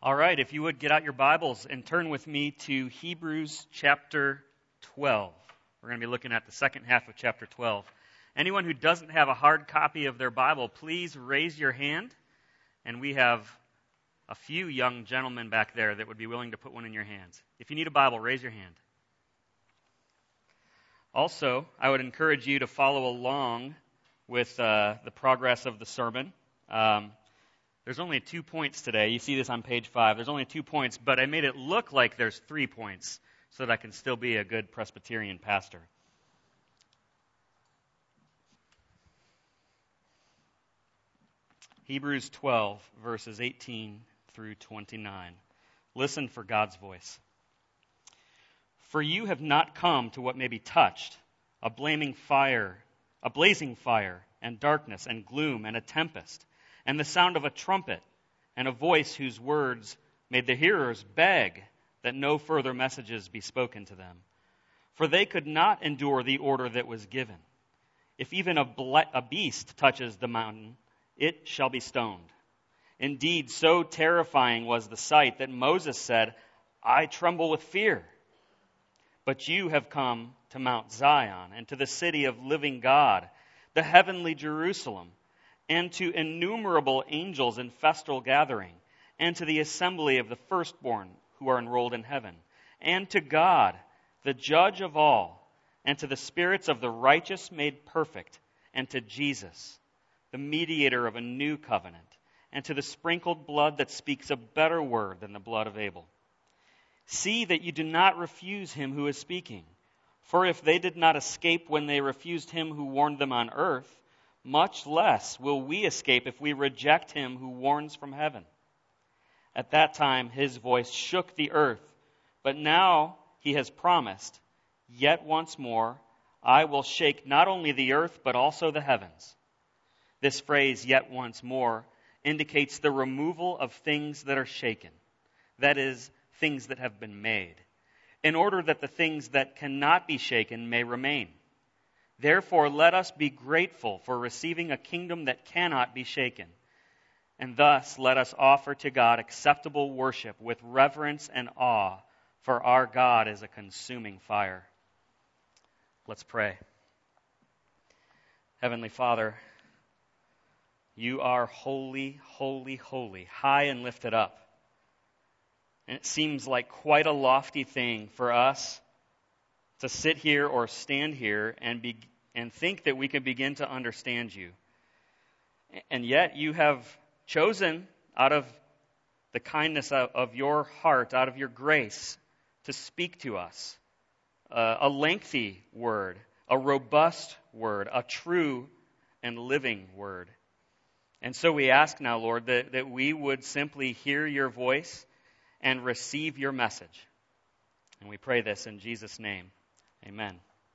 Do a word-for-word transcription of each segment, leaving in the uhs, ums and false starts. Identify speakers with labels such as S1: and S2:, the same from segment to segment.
S1: All right, if you would get out your Bibles and turn with me to Hebrews chapter twelve. We're going to be looking at the second half of chapter twelve. Anyone who doesn't have a hard copy of their Bible, please raise your hand. And we have a few young gentlemen back there that would be willing to put one in your hands. If you need a Bible, raise your hand. Also, I would encourage you to follow along with uh, the progress of the sermon. Um, There's only two points today. You see this on page five. There's only two points, but I made it look like there's three points so that I can still be a good Presbyterian pastor. Hebrews twelve, verses eighteen through twenty-nine. Listen for God's voice. For you have not come to what may be touched, a blaming fire, a blazing fire, and darkness, and gloom, and a tempest, and the sound of a trumpet, and a voice whose words made the hearers beg that no further messages be spoken to them. For they could not endure the order that was given. If even a, ble- a beast touches the mountain, it shall be stoned. Indeed, so terrifying was the sight that Moses said, I tremble with fear. But you have come to Mount Zion, and to the city of living God, the heavenly Jerusalem, and to innumerable angels in festal gathering, and to the assembly of the firstborn who are enrolled in heaven, and to God, the judge of all, and to the spirits of the righteous made perfect, and to Jesus, the mediator of a new covenant, and to the sprinkled blood that speaks a better word than the blood of Abel. See that you do not refuse him who is speaking, for if they did not escape when they refused him who warned them on earth, much less will we escape if we reject him who warns from heaven. At that time his voice shook the earth, but now he has promised, yet once more I will shake not only the earth but also the heavens. This phrase, yet once more, indicates the removal of things that are shaken, that is, things that have been made, in order that the things that cannot be shaken may remain. Therefore, let us be grateful for receiving a kingdom that cannot be shaken. And thus, let us offer to God acceptable worship with reverence and awe, for our God is a consuming fire. Let's pray. Heavenly Father, you are holy, holy, holy, high and lifted up. And it seems like quite a lofty thing for us to sit here or stand here and be and think that we can begin to understand you. And yet you have chosen out of the kindness of, of your heart, out of your grace, to speak to us. Uh, a lengthy word, a robust word, a true and living word. And so we ask now, Lord, that, that we would simply hear your voice and receive your message. And we pray this in Jesus' name. Amen.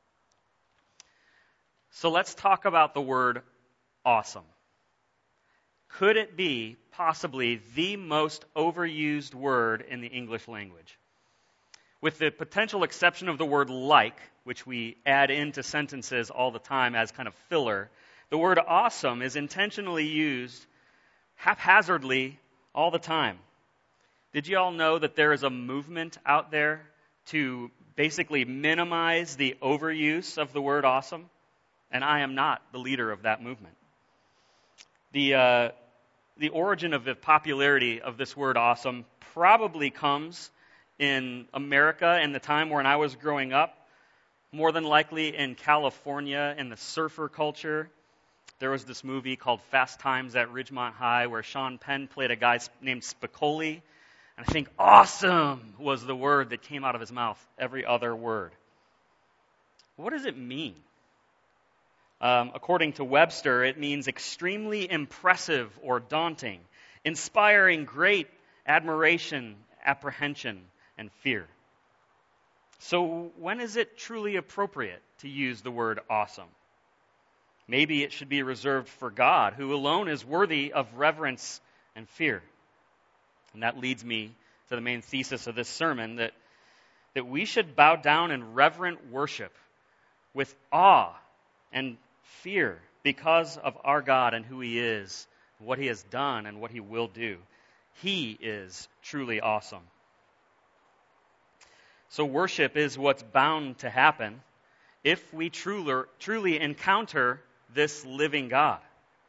S1: So let's talk about the word awesome. Could it be possibly the most overused word in the English language? With the potential exception of the word like, which we add into sentences all the time as kind of filler, the word awesome is intentionally used haphazardly all the time. Did you all know that there is a movement out there to basically minimize the overuse of the word awesome? And I am not the leader of that movement. The uh, the origin of the popularity of this word awesome probably comes in America in the time when I was growing up, more than likely in California in the surfer culture. There was this movie called Fast Times at Ridgemont High where Sean Penn played a guy named Spicoli. And I think awesome was the word that came out of his mouth, every other word. What does it mean? Um, according to Webster, it means extremely impressive or daunting, inspiring great admiration, apprehension, and fear. So when is it truly appropriate to use the word awesome? Maybe it should be reserved for God, who alone is worthy of reverence and fear. And that leads me to the main thesis of this sermon, that, that we should bow down in reverent worship with awe and fear because of our God and who He is, what He has done, and what He will do. He is truly awesome. So worship is what's bound to happen if we truly, truly encounter this living God.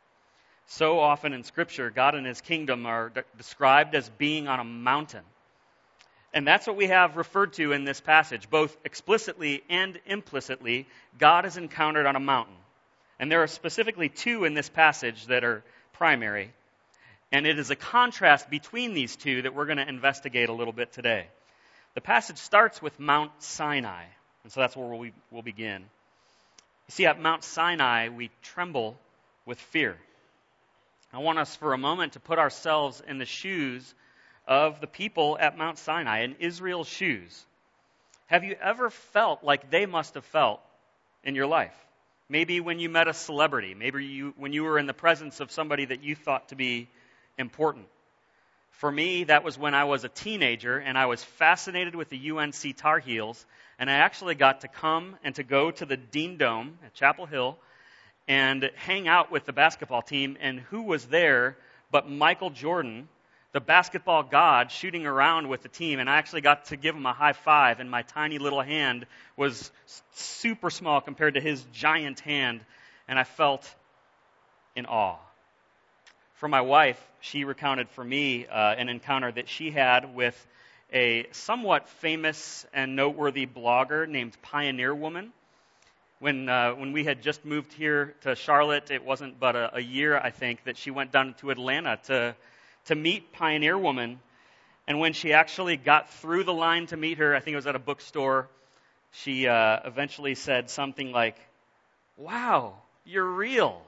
S1: So often in Scripture, God and His kingdom are de- described as being on a mountain. And that's what we have referred to in this passage. Both explicitly and implicitly, God is encountered on a mountain. And there are specifically two in this passage that are primary. And it is a contrast between these two that we're going to investigate a little bit today. The passage starts with Mount Sinai. And so that's where we'll, we'll begin. You see, at Mount Sinai, we tremble with fear. I want us for a moment to put ourselves in the shoes of the people at Mount Sinai, in Israel's shoes. Have you ever felt like they must have felt in your life? Maybe when you met a celebrity, maybe you, when you were in the presence of somebody that you thought to be important. For me, that was when I was a teenager and I was fascinated with the U N C Tar Heels, and I actually got to come and to go to the Dean Dome at Chapel Hill and hang out with the basketball team, and who was there but Michael Jordan, the basketball god, shooting around with the team, and I actually got to give him a high five, and my tiny little hand was super small compared to his giant hand, and I felt in awe. For my wife, she recounted for me uh, an encounter that she had with a somewhat famous and noteworthy blogger named Pioneer Woman. When uh, when we had just moved here to Charlotte, it wasn't but a, a year, I think, that she went down to Atlanta to to meet Pioneer Woman. And when she actually got through the line to meet her, I think it was at a bookstore, she uh, eventually said something like, "Wow, you're real."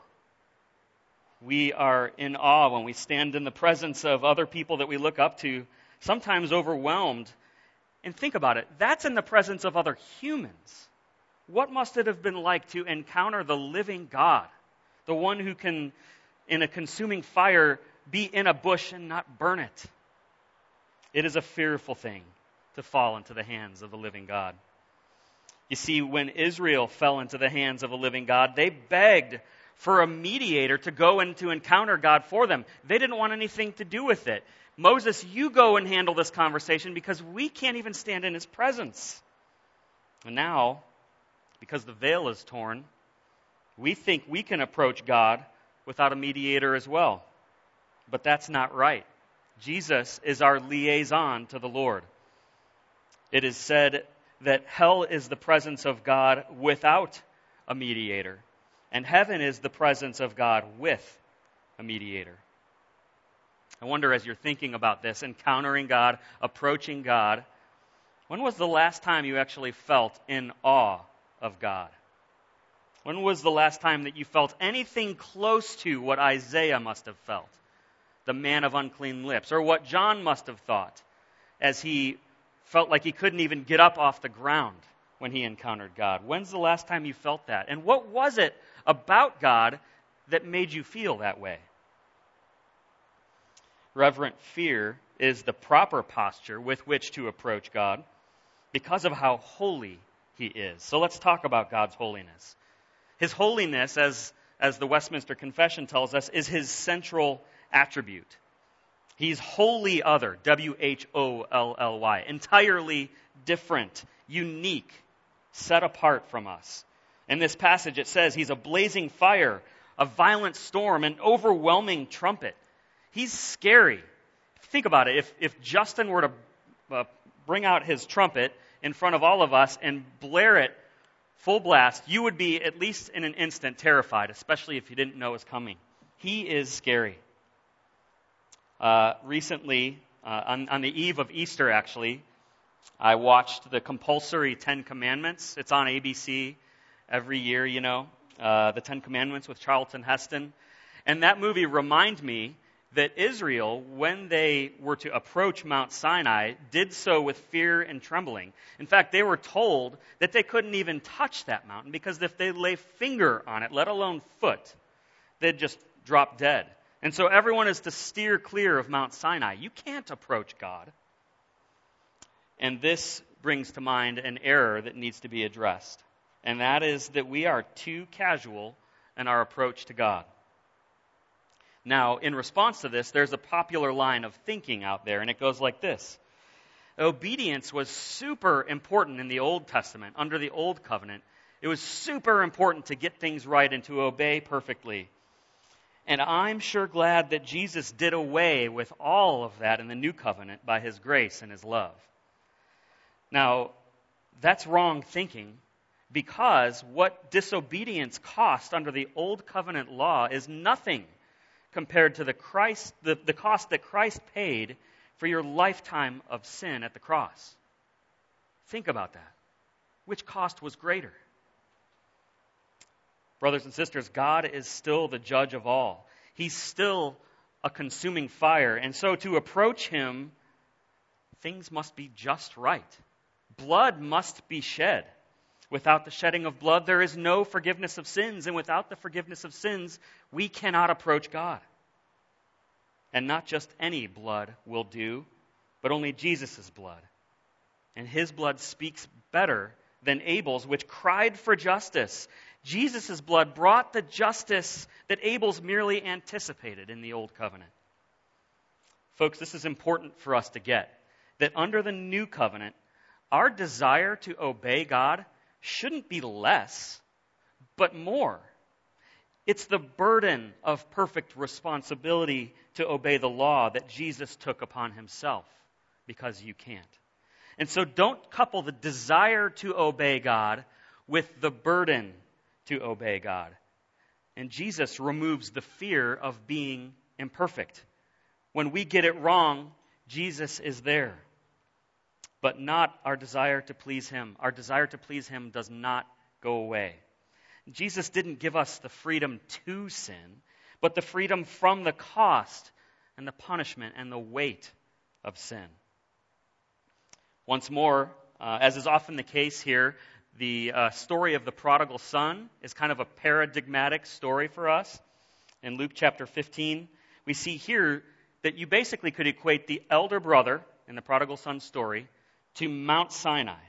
S1: We are in awe when we stand in the presence of other people that we look up to, sometimes overwhelmed. And think about it, that's in the presence of other humans. What must it have been like to encounter the living God, the one who can, in a consuming fire, be in a bush and not burn it? It is a fearful thing to fall into the hands of the living God. You see, when Israel fell into the hands of a living God, they begged for a mediator to go and to encounter God for them. They didn't want anything to do with it. Moses, you go and handle this conversation because we can't even stand in His presence. And now, because the veil is torn, we think we can approach God without a mediator as well. But that's not right. Jesus is our liaison to the Lord. It is said that hell is the presence of God without a mediator, and heaven is the presence of God with a mediator. I wonder, as you're thinking about this, encountering God, approaching God, when was the last time you actually felt in awe of God? When was the last time that you felt anything close to what Isaiah must have felt, the man of unclean lips, or what John must have thought as he felt like he couldn't even get up off the ground when he encountered God? When's the last time you felt that? And what was it about God that made you feel that way? Reverent fear is the proper posture with which to approach God because of how holy He is. So let's talk about God's holiness. His holiness, as, as the Westminster Confession tells us, is His central attribute. He's wholly other, W H O L L Y, entirely different, unique, set apart from us. In this passage it says He's a blazing fire, a violent storm, an overwhelming trumpet. He's scary. Think about it. If, if Justin were to uh, bring out his trumpet in front of all of us and blare it full blast, you would be, at least in an instant, terrified, especially if you didn't know it was coming. He is scary. Uh, recently, uh, on, on the eve of Easter, actually, I watched the compulsory Ten Commandments. It's on A B C every year, you know, uh, the Ten Commandments with Charlton Heston. And that movie reminded me that Israel, when they were to approach Mount Sinai, did so with fear and trembling. In fact, they were told that they couldn't even touch that mountain because if they lay finger on it, let alone foot, they'd just drop dead. And so everyone is to steer clear of Mount Sinai. You can't approach God. And this brings to mind an error that needs to be addressed. And that is that we are too casual in our approach to God. Now, in response to this, there's a popular line of thinking out there, and it goes like this. Obedience was super important in the Old Testament, under the Old Covenant. It was super important to get things right and to obey perfectly. And I'm sure glad that Jesus did away with all of that in the New Covenant by His grace and His love. Now, that's wrong thinking, because what disobedience cost under the Old Covenant law is nothing compared to the Christ, the, the cost that Christ paid for your lifetime of sin at the cross. Think about that. Which cost was greater? Brothers and sisters, God is still the judge of all. He's still a consuming fire. And so to approach Him, things must be just right. Blood must be shed. Without the shedding of blood, there is no forgiveness of sins. And without the forgiveness of sins, we cannot approach God. And not just any blood will do, but only Jesus' blood. And His blood speaks better than Abel's, which cried for justice. Jesus' blood brought the justice that Abel's merely anticipated in the Old Covenant. Folks, this is important for us to get, that under the New Covenant, our desire to obey God shouldn't be less, but more. It's the burden of perfect responsibility to obey the law that Jesus took upon Himself, because you can't. And so don't couple the desire to obey God with the burden to obey God. And Jesus removes the fear of being imperfect. When we get it wrong, Jesus is there. But not our desire to please Him. Our desire to please Him does not go away. Jesus didn't give us the freedom to sin, but the freedom from the cost and the punishment and the weight of sin. Once more, uh, as is often the case here, the uh, story of the prodigal son is kind of a paradigmatic story for us. In Luke chapter fifteen, we see here that you basically could equate the elder brother in the prodigal son story to Mount Sinai.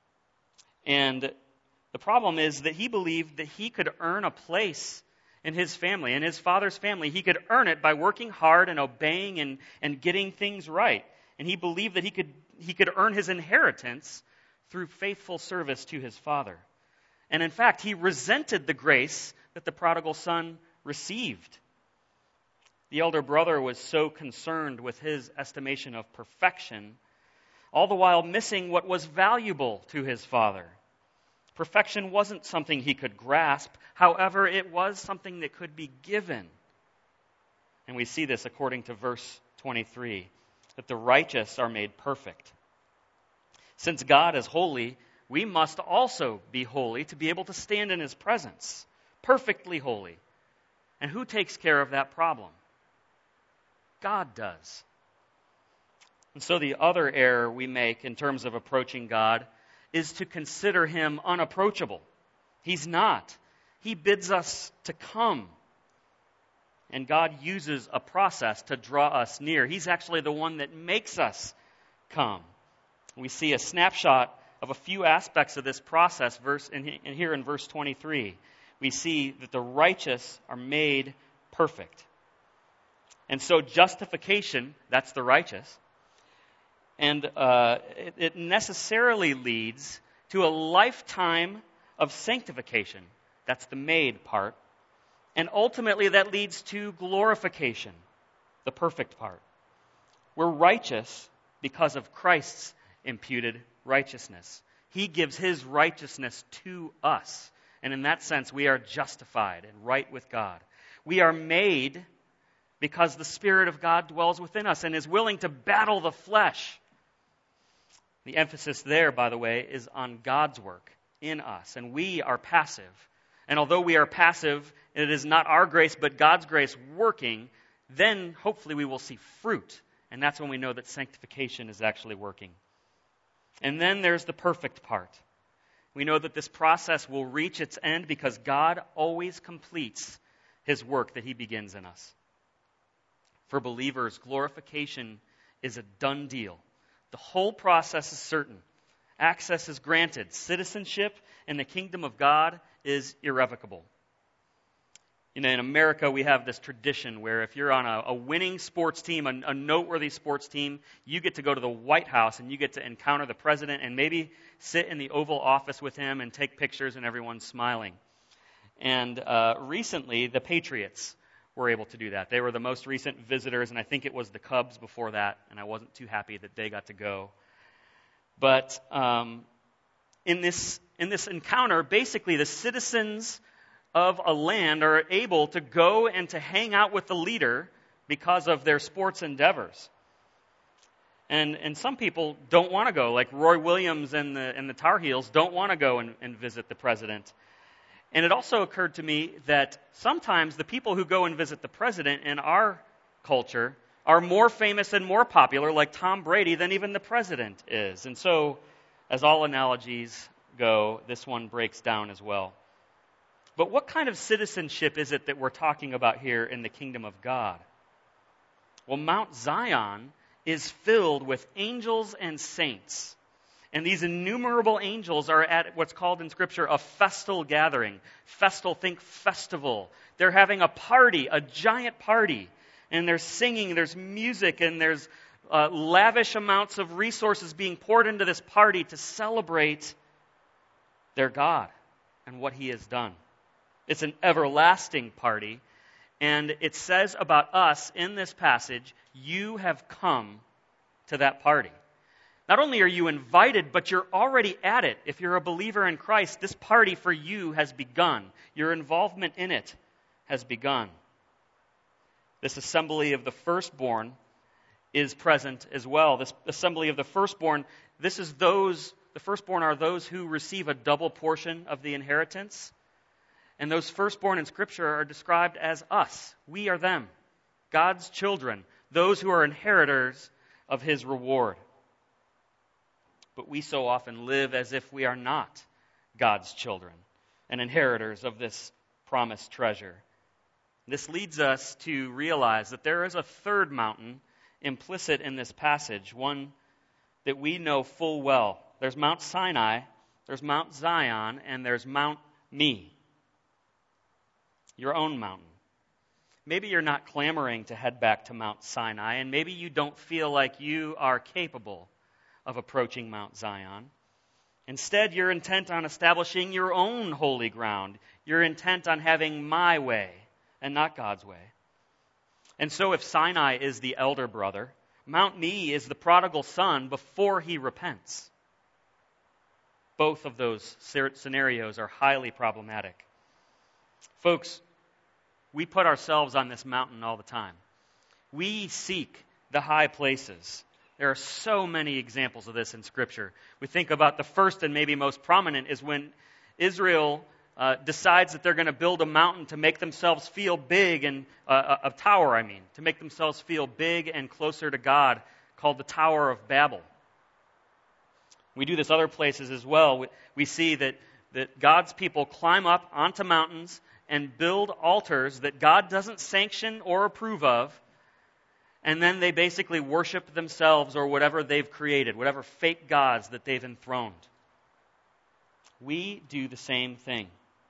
S1: And the problem is that he believed that he could earn a place in his family, in his father's family. He could earn it by working hard and obeying and, and getting things right. And he believed that he could he could earn his inheritance through faithful service to his father. And in fact, he resented the grace that the prodigal son received. The elder brother was so concerned with his estimation of perfection, all the while missing what was valuable to his father. Perfection wasn't something he could grasp. However, it was something that could be given. And we see this according to verse twenty-three, that the righteous are made perfect. Since God is holy, we must also be holy to be able to stand in His presence, perfectly holy. And who takes care of that problem? God does. And so the other error we make in terms of approaching God is to consider Him unapproachable. He's not. He bids us to come. And God uses a process to draw us near. He's actually the one that makes us come. We see a snapshot of a few aspects of this process verse in, in here in verse twenty-three. We see that the righteous are made perfect. And so justification, that's the righteous. And uh, it, it necessarily leads to a lifetime of sanctification. That's the made part. And ultimately that leads to glorification, the perfect part. We're righteous because of Christ's imputed righteousness. He gives His righteousness to us. And in that sense, we are justified and right with God. We are made because the Spirit of God dwells within us and is willing to battle the flesh. The emphasis there, by the way, is on God's work in us. And we are passive. And although we are passive, it is not our grace, but God's grace working, then hopefully we will see fruit. And that's when we know that sanctification is actually working. And then there's the perfect part. We know that this process will reach its end because God always completes His work that He begins in us. For believers, glorification is a done deal. The whole process is certain. Access is granted. Citizenship in the kingdom of God is irrevocable. You know, in America, we have this tradition where if you're on a, a winning sports team, a, a noteworthy sports team, you get to go to the White House and you get to encounter the president and maybe sit in the Oval Office with him and take pictures and everyone's smiling. And uh, recently, the Patriots were able to do that. They were the most recent visitors, and I think it was the Cubs before that, and I wasn't too happy that they got to go. But um, in this in this encounter, basically the citizens of a land are able to go and to hang out with the leader because of their sports endeavors. And and some people don't want to go, like Roy Williams and the and the Tar Heels don't want to go and, and visit the president. And it also occurred to me that sometimes the people who go and visit the president in our culture are more famous and more popular, like Tom Brady, than even the president is. And so, as all analogies go, this one breaks down as well. But what kind of citizenship is it that we're talking about here in the kingdom of God? Well, Mount Zion is filled with angels and saints. And these innumerable angels are at what's called in Scripture a festal gathering. Festal, think festival. They're having a party, a giant party. And they're singing, there's music, and there's uh, lavish amounts of resources being poured into this party to celebrate their God and what He has done. It's an everlasting party. And it says about us in this passage, you have come to that party. Not only are you invited, but you're already at it. If you're a believer in Christ, this party for you has begun. Your involvement in it has begun. This assembly of the firstborn is present as well. This assembly of the firstborn, this is those, the firstborn are those who receive a double portion of the inheritance. And those firstborn in Scripture are described as us. We are them, God's children, those who are inheritors of His reward. But we so often live as if we are not God's children and inheritors of this promised treasure. This leads us to realize that there is a third mountain implicit in this passage, one that we know full well. There's Mount Sinai, there's Mount Zion, and there's Mount Me, your own mountain. Maybe you're not clamoring to head back to Mount Sinai, and maybe you don't feel like you are capable of approaching Mount Zion. Instead, you're intent on establishing your own holy ground. You're intent on having my way and not God's way. And so if Sinai is the elder brother, Mount Me is the prodigal son before he repents. Both of those scenarios are highly problematic. Folks, we put ourselves on this mountain all the time. We seek the high places. There are so many examples of this in Scripture. We think about the first and maybe most prominent is when Israel uh, decides that they're going to build a mountain to make themselves feel big, and uh, a, a tower, I mean, to make themselves feel big and closer to God, called the Tower of Babel. We do this other places as well. We, we see that, that God's people climb up onto mountains and build altars that God doesn't sanction or approve of, and then they basically worship themselves or whatever they've created, whatever fake gods that they've enthroned. We do the same thing.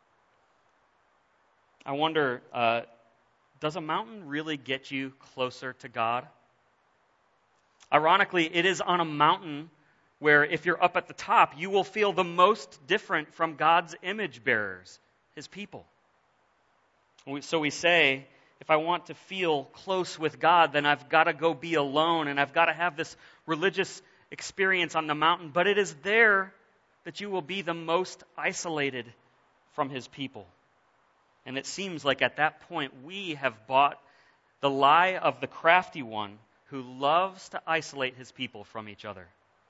S1: I wonder, uh, does a mountain really get you closer to God? Ironically, it is on a mountain where if you're up at the top, you will feel the most different from God's image bearers, His people. So we say, if I want to feel close with God, then I've got to go be alone, and I've got to have this religious experience on the mountain. But it is there that you will be the most isolated from His people. And it seems like at that point we have bought the lie of the crafty one who loves to isolate his people from each other.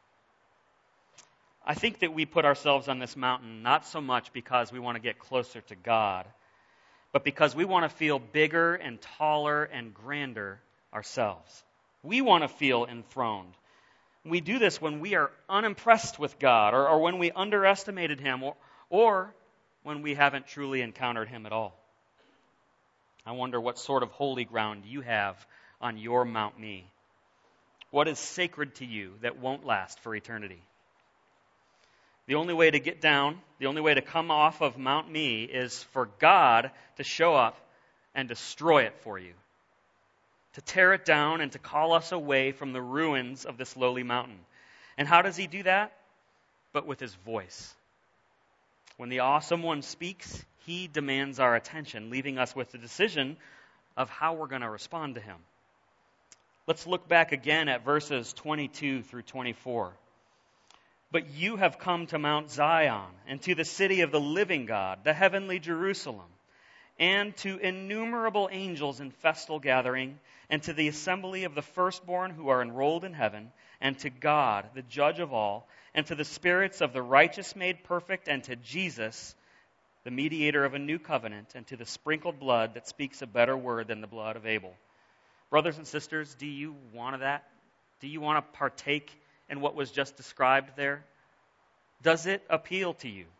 S1: I think that we put ourselves on this mountain not so much because we want to get closer to God, but because we want to feel bigger and taller and grander ourselves. We want to feel enthroned. We do this when we are unimpressed with God, or, or when we underestimated Him, or, or when we haven't truly encountered Him at all. I wonder what sort of holy ground you have on your Mount Me. What is sacred to you that won't last for eternity? The only way to get down, the only way to come off of Mount Me is for God to show up and destroy it for you, to tear it down and to call us away from the ruins of this lowly mountain. And how does he do that? But with his voice. When the awesome one speaks, he demands our attention, leaving us with the decision of how we're going to respond to him. Let's look back again at verses twenty-two through twenty-four. But you have come to Mount Zion, and to the city of the living God, the heavenly Jerusalem, and to innumerable angels in festal gathering, and to the assembly of the firstborn who are enrolled in heaven, and to God, the judge of all, and to the spirits of the righteous made perfect, and to Jesus, the mediator of a new covenant, and to the sprinkled blood that speaks a better word than the blood of Abel. Brothers and sisters, do you want that? Do you want to partake in what was just described there? Does it appeal to you?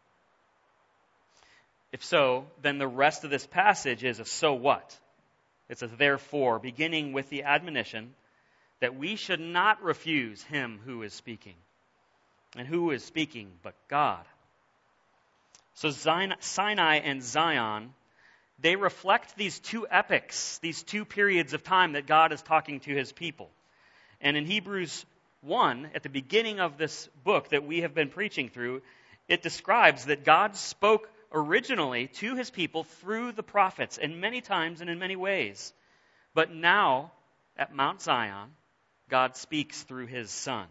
S1: If so, then the rest of this passage is a so what. It's a therefore, beginning with the admonition that we should not refuse him who is speaking. And who is speaking but God? So Sinai and Zion, they reflect these two epochs, these two periods of time that God is talking to his people. And in Hebrews one, at the beginning of this book that we have been preaching through, it describes that God spoke originally to his people through the prophets, and many times and in many ways. But now, at Mount Zion, God speaks through his Son.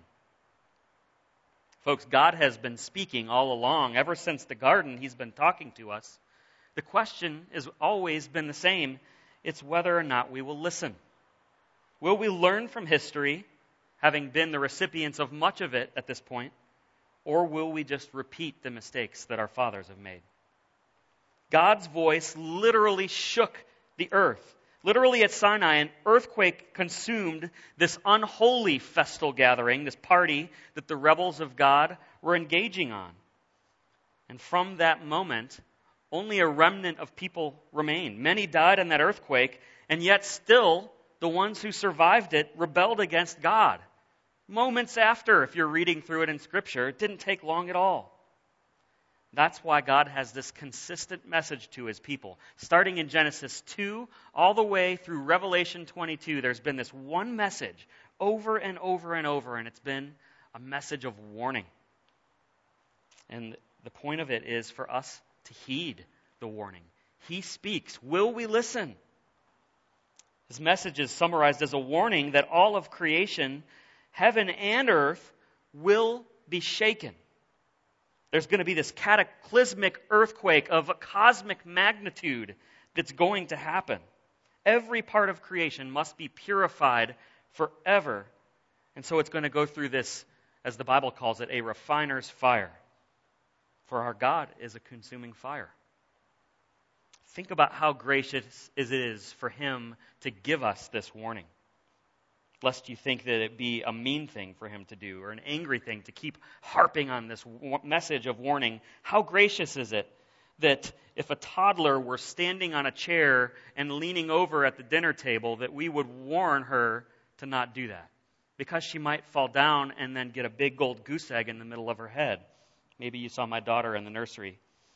S1: Folks, God has been speaking all along. Ever since the garden, he's been talking to us. The question has always been the same. It's whether or not we will listen. Will we learn from history, having been the recipients of much of it at this point, or will we just repeat the mistakes that our fathers have made? God's voice literally shook the earth. Literally at Sinai, an earthquake consumed this unholy festal gathering, this party that the rebels of God were engaging on. And from that moment, only a remnant of people remained. Many died in that earthquake, and yet still the ones who survived it rebelled against God. Moments after, if you're reading through it in Scripture, it didn't take long at all. That's why God has this consistent message to his people. Starting in Genesis two, all the way through Revelation twenty-two, there's been this one message over and over and over, and it's been a message of warning. And the point of it is for us to heed the warning. He speaks. Will we listen? His message is summarized as a warning that all of creation, heaven and earth, will be shaken. There's going to be this cataclysmic earthquake of a cosmic magnitude that's going to happen. Every part of creation must be purified forever. And so it's going to go through this, as the Bible calls it, a refiner's fire. For our God is a consuming fire. Think about how gracious it is for him to give us this warning. Lest you think that it be a mean thing for him to do or an angry thing to keep harping on this message of warning. How gracious is it that if a toddler were standing on a chair and leaning over at the dinner table, that we would warn her to not do that, because she might fall down and then get a big gold goose egg in the middle of her head. Maybe you saw my daughter in the nursery.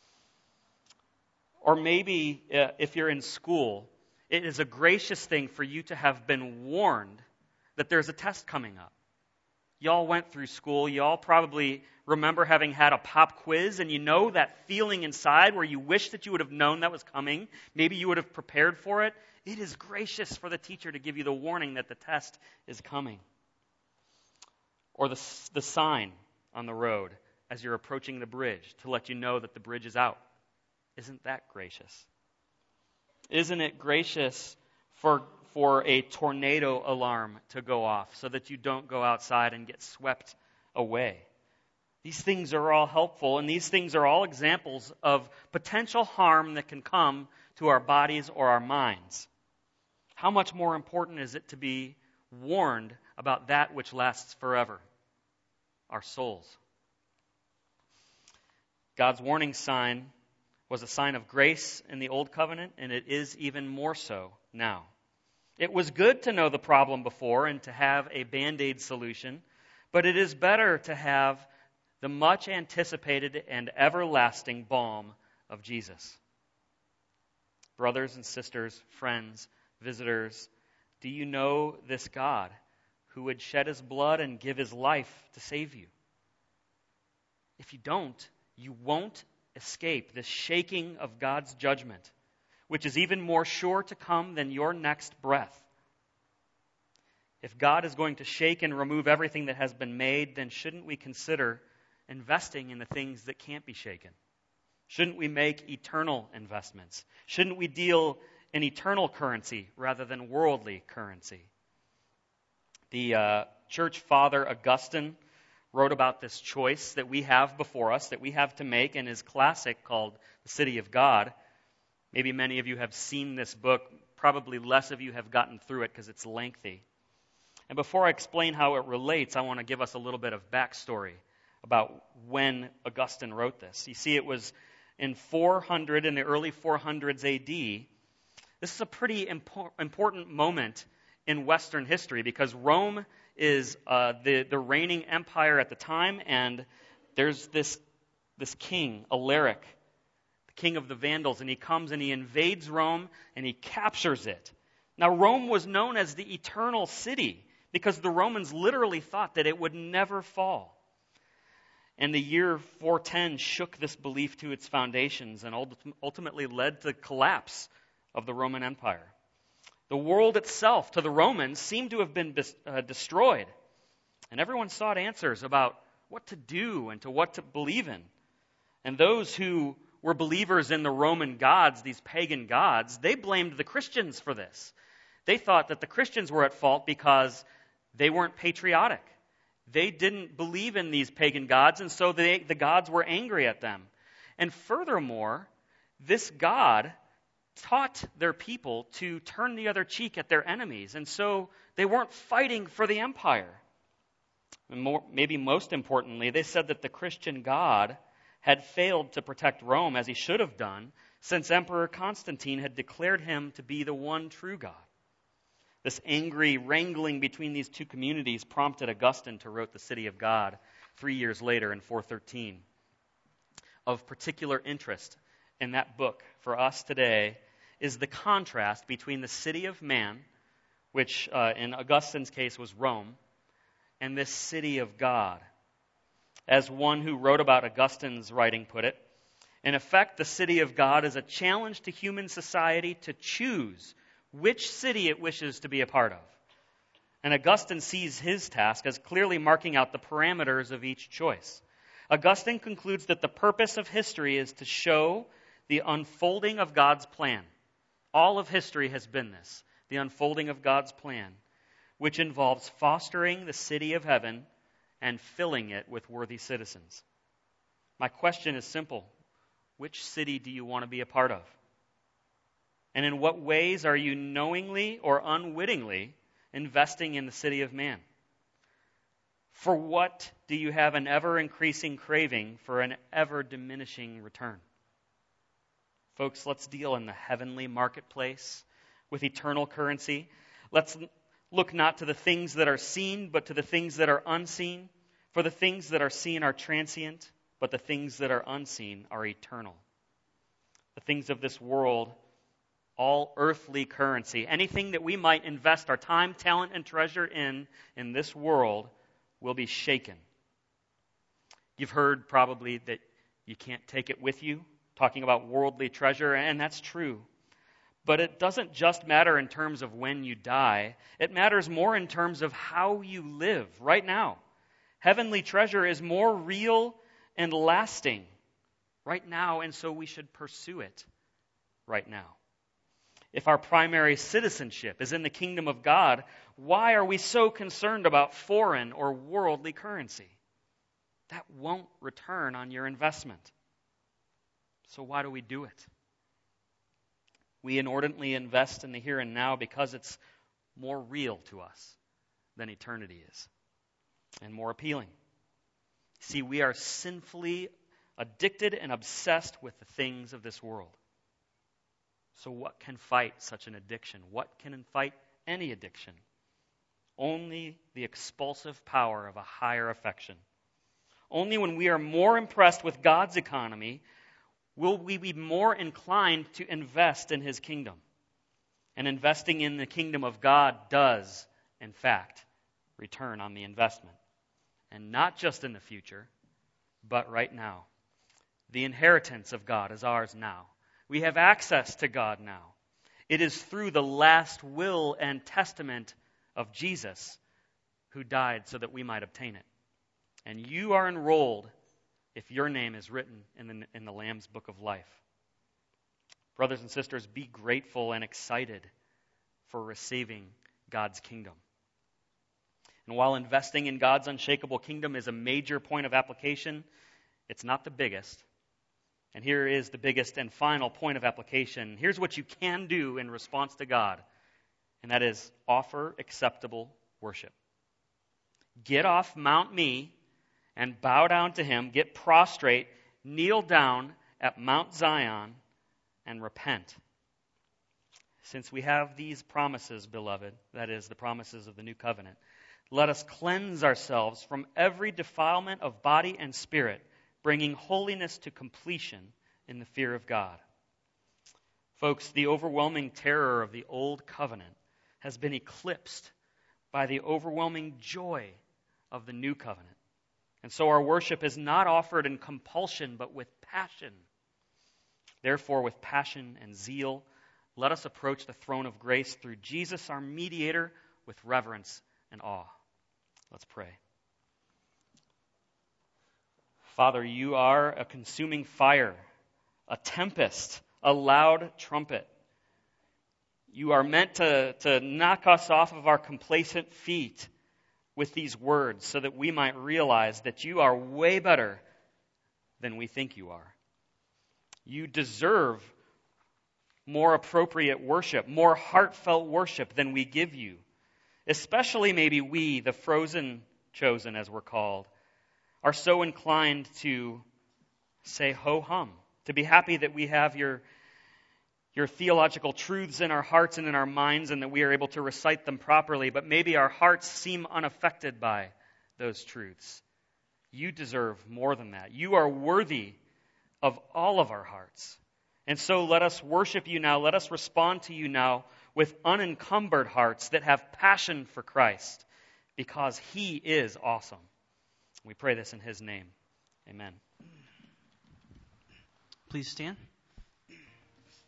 S1: Or maybe uh, if you're in school, it is a gracious thing for you to have been warned that there's a test coming up. Y'all went through school. Y'all probably remember having had a pop quiz, and you know that feeling inside where you wish that you would have known that was coming. Maybe you would have prepared for it. It is gracious for the teacher to give you the warning that the test is coming. Or the, the sign on the road as you're approaching the bridge to let you know that the bridge is out. Isn't that gracious? Isn't it gracious for for a tornado alarm to go off so that you don't go outside and get swept away? These things are all helpful, and these things are all examples of potential harm that can come to our bodies or our minds. How much more important is it to be warned about that which lasts forever? Our souls. God's warning sign was a sign of grace in the Old Covenant, and it is even more so now. It was good to know the problem before and to have a Band-Aid solution, but it is better to have the much anticipated and everlasting balm of Jesus. Brothers and sisters, friends, visitors, do you know this God who would shed his blood and give his life to save you? If you don't, you won't escape the shaking of God's judgment, which is even more sure to come than your next breath. If God is going to shake and remove everything that has been made, then shouldn't we consider investing in the things that can't be shaken? Shouldn't we make eternal investments? Shouldn't we deal in eternal currency rather than worldly currency? The uh, church father Augustine wrote about this choice that we have before us, that we have to make in his classic called The City of God. Maybe many of you have seen this book. Probably less of you have gotten through it because it's lengthy. And before I explain how it relates, I want to give us a little bit of backstory about when Augustine wrote this. You see, it was in four hundred, in the early four hundreds A D. This is a pretty impor- important moment in Western history because Rome is uh, the, the reigning empire at the time, and there's this, this king, Alaric, the king of the Vandals, and he comes and he invades Rome and he captures it. Now, Rome was known as the eternal city because the Romans literally thought that it would never fall. And the year four ten shook this belief to its foundations and ultimately led to the collapse of the Roman Empire. The world itself, to the Romans, seemed to have been uh, destroyed. And everyone sought answers about what to do and to what to believe in. And those who were believers in the Roman gods, these pagan gods, they blamed the Christians for this. They thought that the Christians were at fault because they weren't patriotic. They didn't believe in these pagan gods, and so they, the gods were angry at them. And furthermore, this God taught their people to turn the other cheek at their enemies, and so they weren't fighting for the empire. And more, maybe most importantly, they said that the Christian God had failed to protect Rome as he should have done, since Emperor Constantine had declared him to be the one true God. This angry wrangling between these two communities prompted Augustine to write The City of God three years later in four thirteen. Of particular interest in that book for us today is the contrast between the city of man, which uh, in Augustine's case was Rome, and this city of God. As one who wrote about Augustine's writing put it, in effect, the city of God is a challenge to human society to choose which city it wishes to be a part of. And Augustine sees his task as clearly marking out the parameters of each choice. Augustine concludes that the purpose of history is to show the unfolding of God's plan. All of history has been this, the unfolding of God's plan, which involves fostering the city of heaven and filling it with worthy citizens. My question is simple. Which city do you want to be a part of? And in what ways are you knowingly or unwittingly investing in the city of man? For what do you have an ever-increasing craving for an ever-diminishing return? Folks, let's deal in the heavenly marketplace with eternal currency. Let's look not to the things that are seen, but to the things that are unseen. For the things that are seen are transient, but the things that are unseen are eternal. The things of this world, all earthly currency, anything that we might invest our time, talent, and treasure in in this world will be shaken. You've heard probably that you can't take it with you, talking about worldly treasure, and that's true. But it doesn't just matter in terms of when you die. It matters more in terms of how you live right now. Heavenly treasure is more real and lasting right now, and so we should pursue it right now. If our primary citizenship is in the kingdom of God, why are we so concerned about foreign or worldly currency? That won't return on your investment. So why do we do it? We inordinately invest in the here and now because it's more real to us than eternity is, and more appealing. See, we are sinfully addicted and obsessed with the things of this world. So what can fight such an addiction? What can fight any addiction? Only the expulsive power of a higher affection. Only when we are more impressed with God's economy will we be more inclined to invest in his kingdom? And investing in the kingdom of God does, in fact, return on the investment. And not just in the future, but right now. The inheritance of God is ours now. We have access to God now. It is through the last will and testament of Jesus, who died so that we might obtain it. And you are enrolled if your name is written in the, in the Lamb's Book of Life. Brothers and sisters, be grateful and excited for receiving God's kingdom. And while investing in God's unshakable kingdom is a major point of application, it's not the biggest. And here is the biggest and final point of application. Here's what you can do in response to God, and that is offer acceptable worship. Get off Mount Me and bow down to him. Get prostrate, kneel down at Mount Zion, and repent. Since we have these promises, beloved, that is, the promises of the new covenant, let us cleanse ourselves from every defilement of body and spirit, bringing holiness to completion in the fear of God. Folks, the overwhelming terror of the old covenant has been eclipsed by the overwhelming joy of the new covenant. And so our worship is not offered in compulsion, but with passion. Therefore, with passion and zeal, let us approach the throne of grace through Jesus, our mediator, with reverence and awe. Let's pray. Father, you are a consuming fire, a tempest, a loud trumpet. You are meant to, to knock us off of our complacent feet with these words so that we might realize that you are way better than we think you are. You deserve more appropriate worship, more heartfelt worship than we give you. Especially maybe we, the frozen chosen as we're called, are so inclined to say ho-hum, to be happy that we have your, your theological truths in our hearts and in our minds and that we are able to recite them properly, but maybe our hearts seem unaffected by those truths. You deserve more than that. You are worthy of all of our hearts. And so let us worship you now. Let us respond to you now with unencumbered hearts that have passion for Christ, because he is awesome. We pray this in his name. Amen.
S2: Please stand.